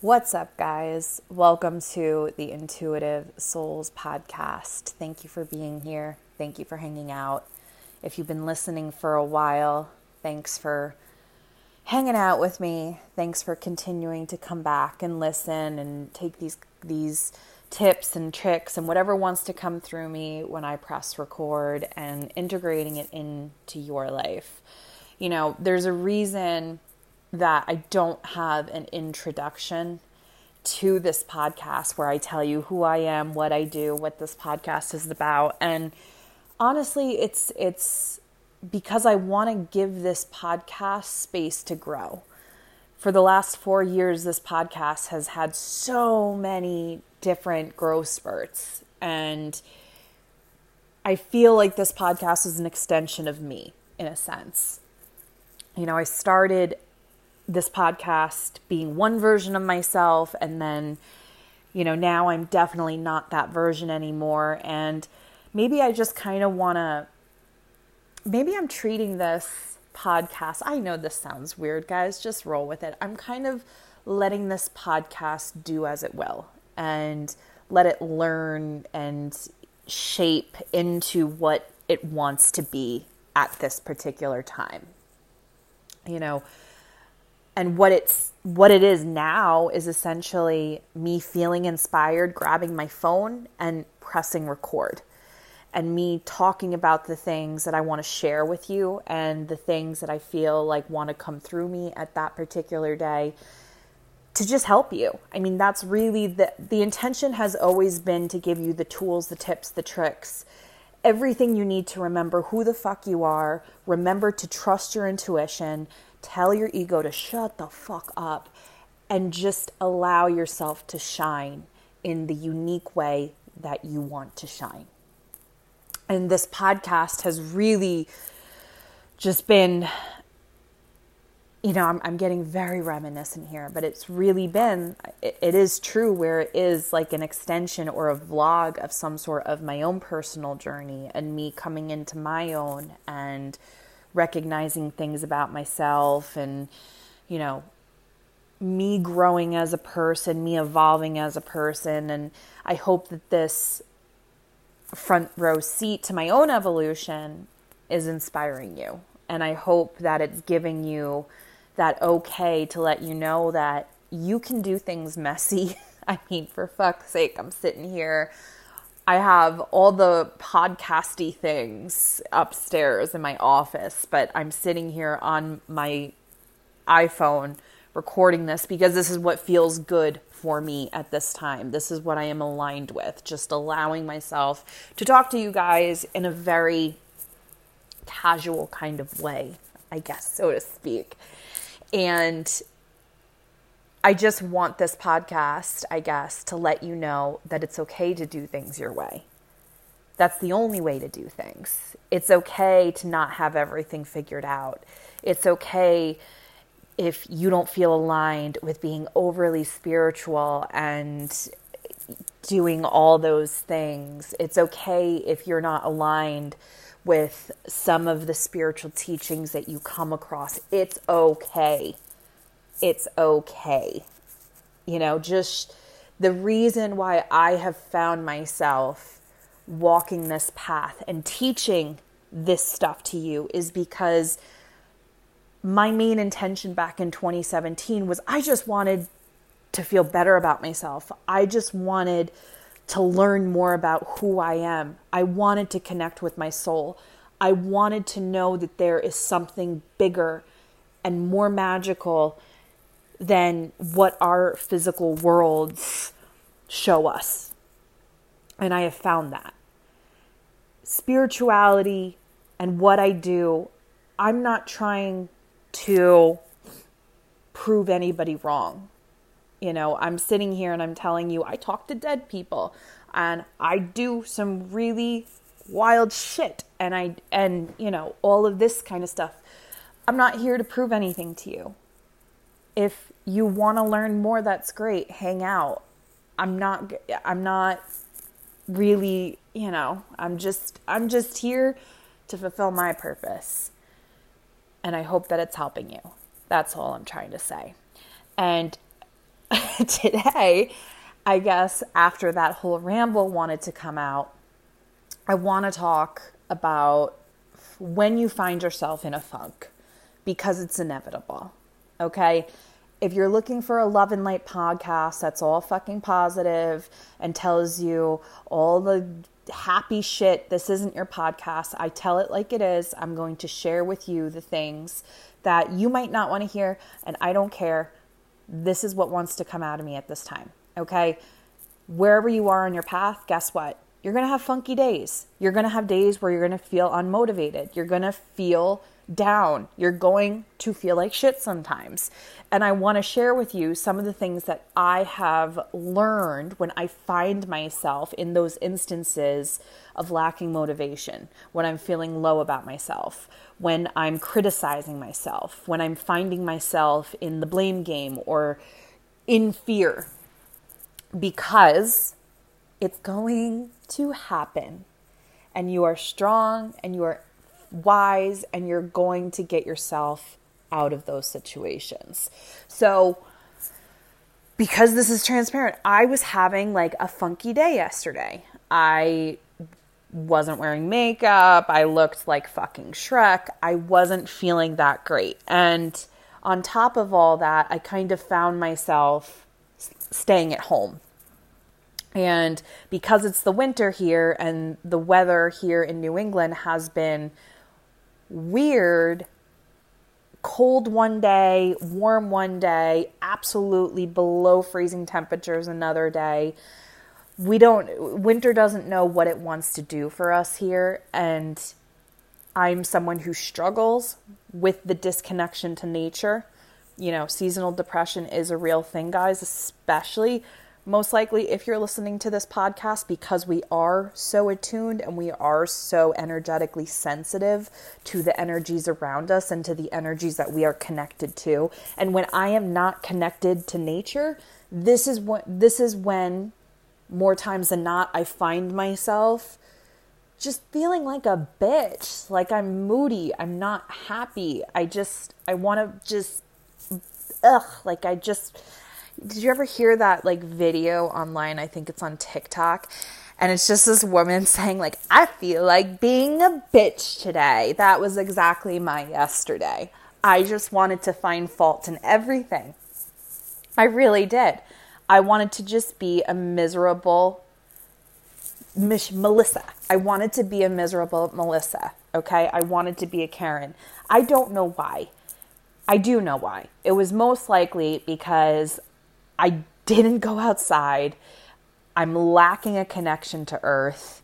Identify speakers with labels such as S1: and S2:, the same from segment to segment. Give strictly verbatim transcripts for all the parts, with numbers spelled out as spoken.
S1: What's up, guys? Welcome to the Intuitive Souls podcast. Thank you for being here. Thank you for hanging out. If you've been listening for a while, thanks for hanging out with me. Thanks for continuing to come back and listen and take these these tips and tricks and whatever wants to come through me when I press record and integrating it into your life. You know, there's a reason that I don't have an introduction to this podcast where I tell you who I am, what I do, what this podcast is about. And honestly, it's it's because I want to give this podcast space to grow. For the last four years, this podcast has had so many different growth spurts. And I feel like this podcast is an extension of me, in a sense. You know, I started this podcast being one version of myself, and then, you know, now I'm definitely not that version anymore. And maybe I just kind of want to, maybe I'm treating this podcast, I know this sounds weird, guys, just roll with it. I'm kind of letting this podcast do as it will and let it learn and shape into what it wants to be at this particular time. You know, And what it's what it is now is essentially me feeling inspired, grabbing my phone and pressing record, and me talking about the things that I want to share with you and the things that I feel like want to come through me at that particular day to just help you. I mean, that's really the the intention has always been to give you the tools, the tips, the tricks, everything you need to remember who the fuck you are, remember to trust your intuition, tell your ego to shut the fuck up, and just allow yourself to shine in the unique way that you want to shine. And this podcast has really just been, you know, I'm, I'm getting very reminiscent here, but it's really been, it, it is true where it is like an extension or a vlog of some sort of my own personal journey and me coming into my own and recognizing things about myself and, you know, me growing as a person, me evolving as a person. And I hope that this front row seat to my own evolution is inspiring you. And I hope that it's giving you that okay to let you know that you can do things messy. I mean, for fuck's sake, I'm sitting here. I have all the podcasty things upstairs in my office, but I'm sitting here on my iPhone recording this because this is what feels good for me at this time. This is what I am aligned with, just allowing myself to talk to you guys in a very casual kind of way, I guess, so to speak. And I just want this podcast, I guess, to let you know that it's okay to do things your way. That's the only way to do things. It's okay to not have everything figured out. It's okay if you don't feel aligned with being overly spiritual and doing all those things. It's okay if you're not aligned with some of the spiritual teachings that you come across. It's okay. It's okay. You know, just the reason why I have found myself walking this path and teaching this stuff to you is because my main intention back in twenty seventeen was I just wanted to feel better about myself. I just wanted to learn more about who I am. I wanted to connect with my soul. I wanted to know that there is something bigger and more magical than what our physical worlds show us. And I have found that. Spirituality and what I do, I'm not trying to prove anybody wrong. You know, I'm sitting here and I'm telling you, I talk to dead people and I do some really wild shit. And I, and you know, all of this kind of stuff. I'm not here to prove anything to you. If you want to learn more, that's great. Hang out. I'm not, I'm not really, you know, I'm just, I'm just here to fulfill my purpose. And I hope that it's helping you. That's all I'm trying to say. And today, I guess after that whole ramble wanted to come out, I want to talk about when you find yourself in a funk, because it's inevitable. Okay? If you're looking for a love and light podcast that's all fucking positive and tells you all the happy shit, this isn't your podcast. I tell it like it is. I'm going to share with you the things that you might not want to hear, and I don't care. This is what wants to come out of me at this time. Okay? Wherever you are on your path, guess what? You're going to have funky days. You're going to have days where you're going to feel unmotivated. You're going to feel down. You're going to feel like shit sometimes. And I want to share with you some of the things that I have learned when I find myself in those instances of lacking motivation, when I'm feeling low about myself, when I'm criticizing myself, when I'm finding myself in the blame game or in fear, because it's going to happen, and you are strong and you are wise, and you're going to get yourself out of those situations. So, because this is transparent, I was having like a funky day yesterday. I wasn't wearing makeup. I looked like fucking Shrek. I wasn't feeling that great. And on top of all that, I kind of found myself staying at home. And because it's the winter here and the weather here in New England has been weird, cold one day, warm one day, absolutely below freezing temperatures another day. We don't, winter doesn't know what it wants to do for us here. And I'm someone who struggles with the disconnection to nature. You know, seasonal depression is a real thing, guys, especially most likely if you're listening to this podcast, because we are so attuned and we are so energetically sensitive to the energies around us and to the energies that we are connected to. And when I am not connected to nature, this is what, this is when more times than not, I find myself just feeling like a bitch, like I'm moody. I'm not happy. I just, I want to just, ugh, like I just, did you ever hear that like video online? I think it's on TikTok. And it's just this woman saying like, I feel like being a bitch today. That was exactly my yesterday. I just wanted to find fault in everything. I really did. I wanted to just be a miserable Mish- Melissa. I wanted to be a miserable Melissa. Okay. I wanted to be a Karen. I don't know why. I do know why. It was most likely because I didn't go outside. I'm lacking a connection to earth.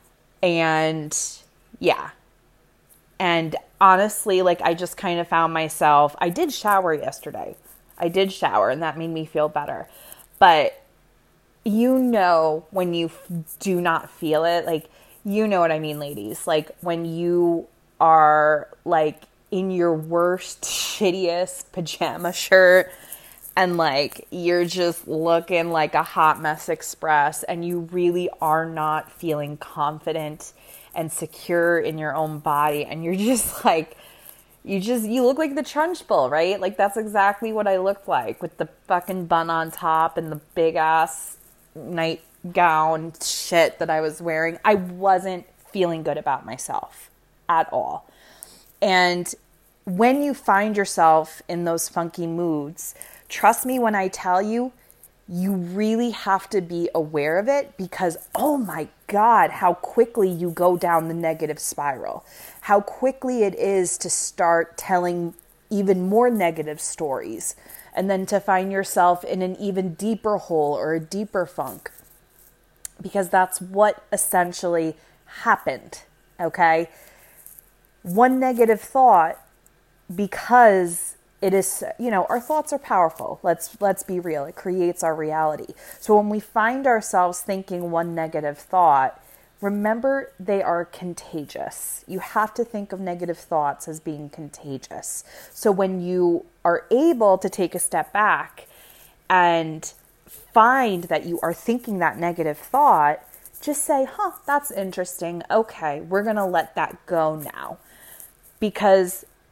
S1: And yeah. And honestly, like I just kind of found myself, I did shower yesterday. I did shower and that made me feel better. But you know, when you f- do not feel it, like, you know what I mean, ladies, like when you are like in your worst, shittiest pajama shirt, and like, you're just looking like a hot mess express, and you really are not feeling confident and secure in your own body. And you're just like, you just, you look like the Trunchbull, right? Like that's exactly what I looked like, with the fucking bun on top and the big ass nightgown shit that I was wearing. I wasn't feeling good about myself at all. And when you find yourself in those funky moods, trust me when I tell you, you really have to be aware of it, because, oh my God, how quickly you go down the negative spiral. How quickly it is to start telling even more negative stories, and then to find yourself in an even deeper hole or a deeper funk. Because that's what essentially happened, okay? One negative thought, because it is, you know, our thoughts are powerful. Let's let's be real. It creates our reality. So when we find ourselves thinking one negative thought, remember they are contagious. You have to think of negative thoughts as being contagious. So when you are able to take a step back and find that you are thinking that negative thought, just say, huh, that's interesting. Okay, we're going to let that go now. Because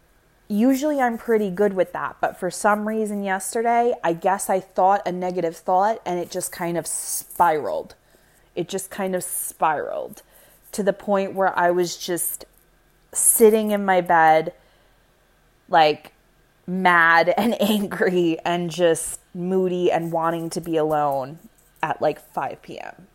S1: usually I'm pretty good with that. But for some reason yesterday, I guess I thought a negative thought and it just kind of spiraled. It just kind of spiraled to the point where I was just sitting in my bed, like mad and angry and just moody and wanting to be alone at like five p.m.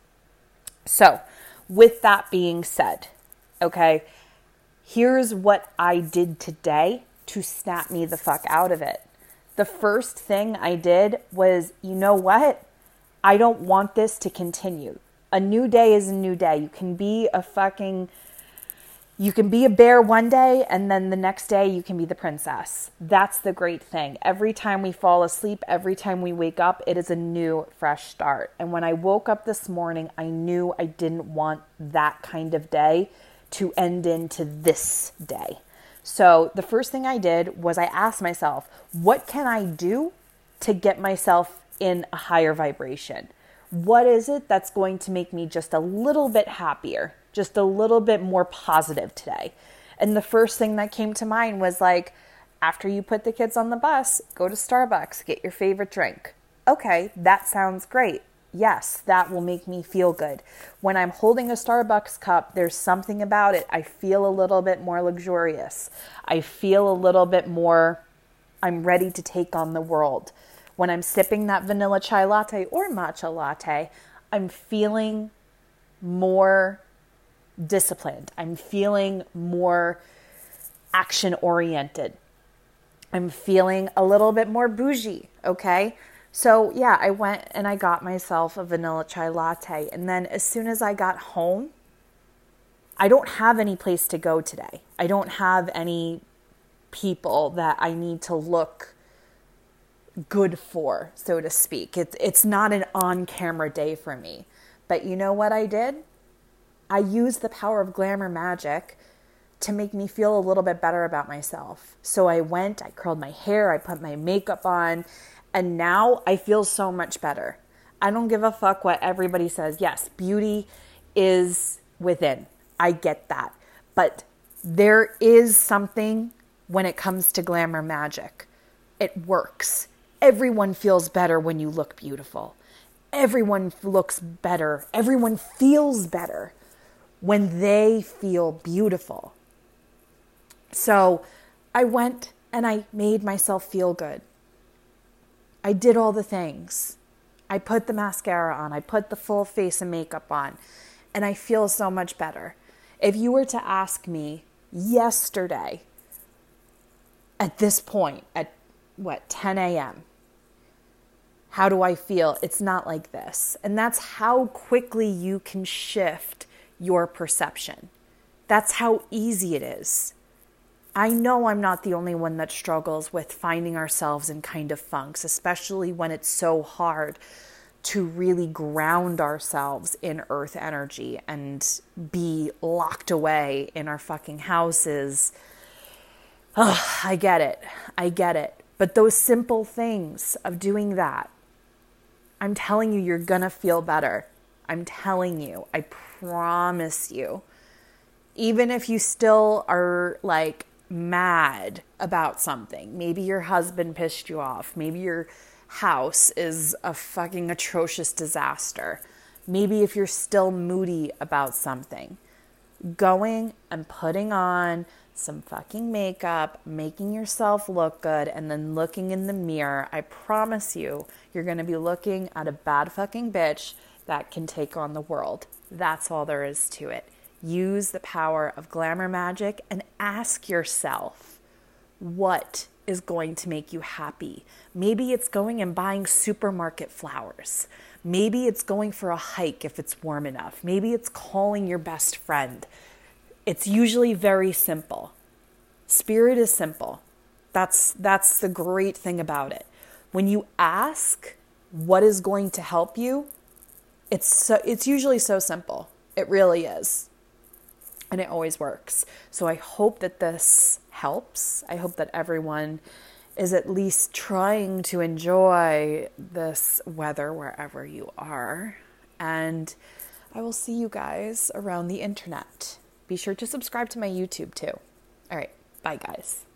S1: So with that being said, okay, here's what I did today to snap me the fuck out of it. The first thing I did was, you know what? I don't want this to continue. A new day is a new day. You can be a fucking, you can be a bear one day and then the next day you can be the princess. That's the great thing. Every time we fall asleep, every time we wake up, it is a new, fresh start. And when I woke up this morning, I knew I didn't want that kind of day to end into this day. So the first thing I did was I asked myself, what can I do to get myself in a higher vibration? What is it that's going to make me just a little bit happier, just a little bit more positive today? And the first thing that came to mind was like, after you put the kids on the bus, go to Starbucks, get your favorite drink. Okay, that sounds great. Yes, that will make me feel good. When I'm holding a Starbucks cup, there's something about it. I feel a little bit more luxurious. I feel a little bit more, I'm ready to take on the world. When I'm sipping that vanilla chai latte or matcha latte, I'm feeling more disciplined. I'm feeling more action oriented. I'm feeling a little bit more bougie, okay? So yeah, I went and I got myself a vanilla chai latte. And then as soon as I got home, I don't have any place to go today. I don't have any people that I need to look good for, so to speak. It's, it's not an on-camera day for me. But you know what I did? I used the power of glamour magic to make me feel a little bit better about myself. So I went, I curled my hair, I put my makeup on, and now I feel so much better. I don't give a fuck what everybody says. Yes, beauty is within. I get that. But there is something when it comes to glamour magic. It works. Everyone feels better when you look beautiful. Everyone looks better. Everyone feels better when they feel beautiful. So I went and I made myself feel good. I did all the things. I put the mascara on. I put the full face of makeup on. And I feel so much better. If you were to ask me yesterday, at this point, at what, ten a.m., how do I feel? It's not like this. And that's how quickly you can shift your perception. That's how easy it is. I know I'm not the only one that struggles with finding ourselves in kind of funks, especially when it's so hard to really ground ourselves in earth energy and be locked away in our fucking houses. Oh, I get it. I get it. But those simple things of doing that, I'm telling you, you're gonna feel better. I'm telling you. I promise you. Even if you still are like mad about something. Maybe your husband pissed you off. Maybe your house is a fucking atrocious disaster. Maybe if you're still moody about something, going and putting on some fucking makeup, making yourself look good, and then looking in the mirror, I promise you, you're going to be looking at a bad fucking bitch that can take on the world. That's all there is to it. Use the power of glamour magic and ask yourself, what is going to make you happy? Maybe it's going and buying supermarket flowers. Maybe it's going for a hike if it's warm enough. Maybe it's calling your best friend. It's usually very simple. Spirit is simple. That's that's the great thing about it. When you ask what is going to help you, it's so, it's usually so simple. It really is. And it always works. So I hope that this helps. I hope that everyone is at least trying to enjoy this weather wherever you are. And I will see you guys around the internet. Be sure to subscribe to my YouTube too. All right. Bye, guys.